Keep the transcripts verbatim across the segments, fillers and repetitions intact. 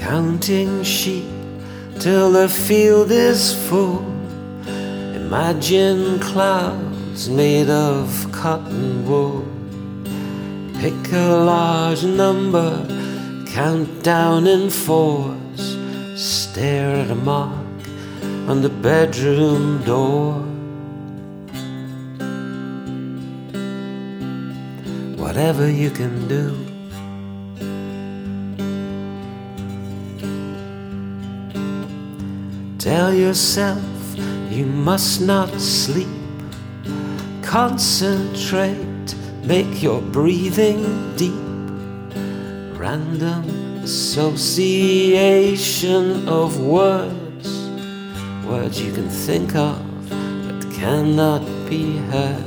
counting sheep till the field is full. Imagine clouds made of cotton wool. Pick a large number, count down in fours, stare at a mark on the bedroom door. Whatever you can do, tell yourself you must not sleep. Concentrate, make your breathing deep. Random association of words, words you can think of but cannot be heard.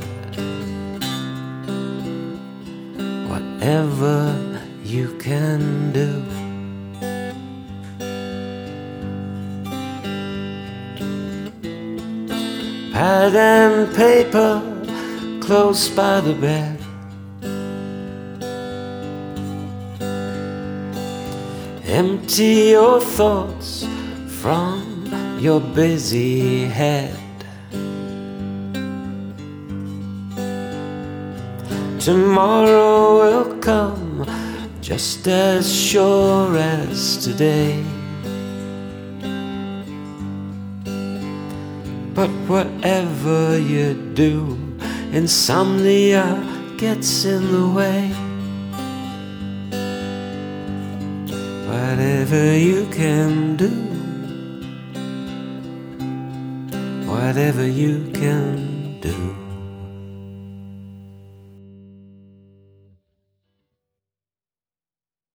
Whatever you can do. Pad and paper close by the bed. Empty your thoughts from your busy head. Tomorrow will come just as sure as today. But whatever you do, insomnia gets in the way. Whatever you can do, whatever you can do.